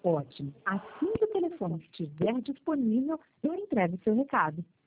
Ótimo. Assim que o telefone estiver disponível, eu entrego o seu recado.